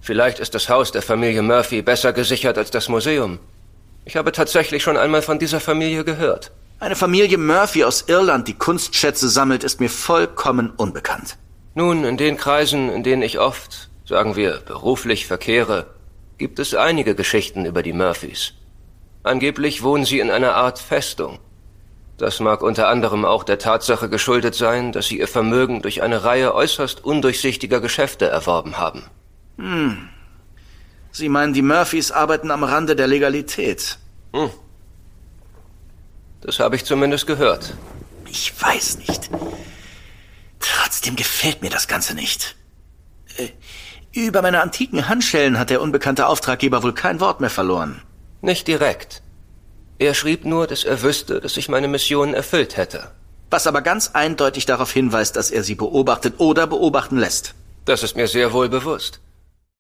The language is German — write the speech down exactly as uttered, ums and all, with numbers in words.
Vielleicht ist das Haus der Familie Murphy besser gesichert als das Museum. Ich habe tatsächlich schon einmal von dieser Familie gehört. Eine Familie Murphy aus Irland, die Kunstschätze sammelt, ist mir vollkommen unbekannt. Nun, in den Kreisen, in denen ich oft, sagen wir, beruflich verkehre, gibt es einige Geschichten über die Murphys. Angeblich wohnen sie in einer Art Festung. Das mag unter anderem auch der Tatsache geschuldet sein, dass sie ihr Vermögen durch eine Reihe äußerst undurchsichtiger Geschäfte erworben haben. Hm. Sie meinen, die Murphys arbeiten am Rande der Legalität? Hm. Das habe ich zumindest gehört. Ich weiß nicht. Trotzdem gefällt mir das Ganze nicht. Äh, über meine antiken Handschellen hat der unbekannte Auftraggeber wohl kein Wort mehr verloren. Nicht direkt. Er schrieb nur, dass er wüsste, dass ich meine Mission erfüllt hätte. Was aber ganz eindeutig darauf hinweist, dass er sie beobachtet oder beobachten lässt. Das ist mir sehr wohl bewusst.